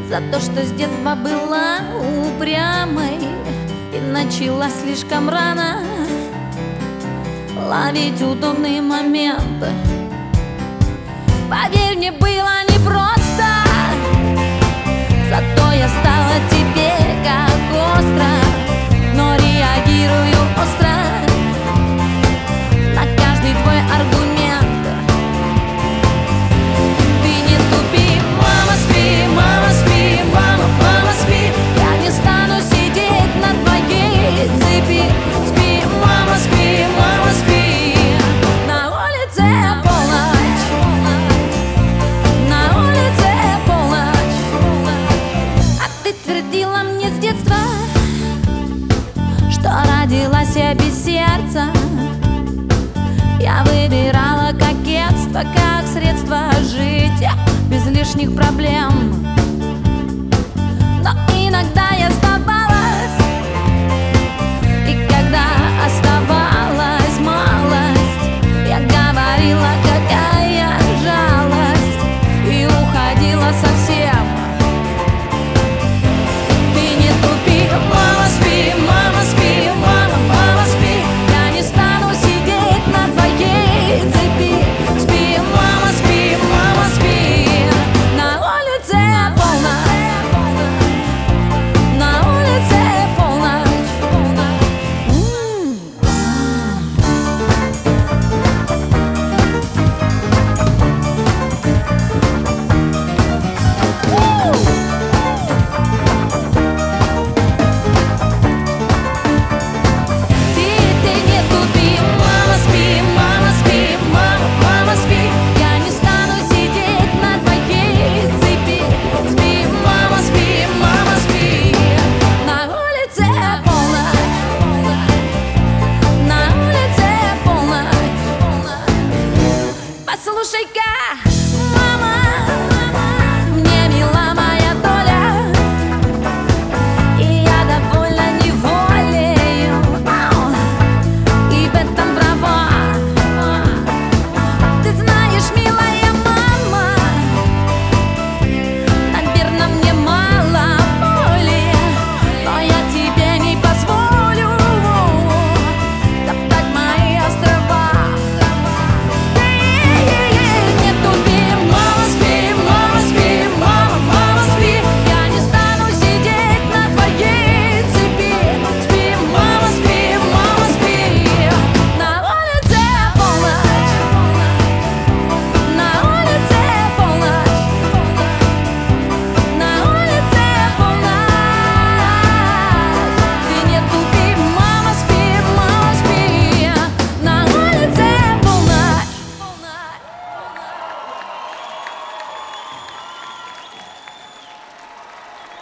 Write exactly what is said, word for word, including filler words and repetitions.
За то, что с детства была упрямой и начала слишком рано ловить удобные моменты. Поверь, мне было непросто, зато я стала теперь как остро, но реагирую остро на каждый твой аргумент. Ты не тупи, мама, спи, мама, спи, мама, мама, спи. Я не стану сидеть на твоей цепи. Спи, мама, спи, мама, спи. На улице полночь, на улице полночь. А ты твердила мне с детства, что родилась я без сердца. Я выбирала кокетство как средство жить без лишних проблем.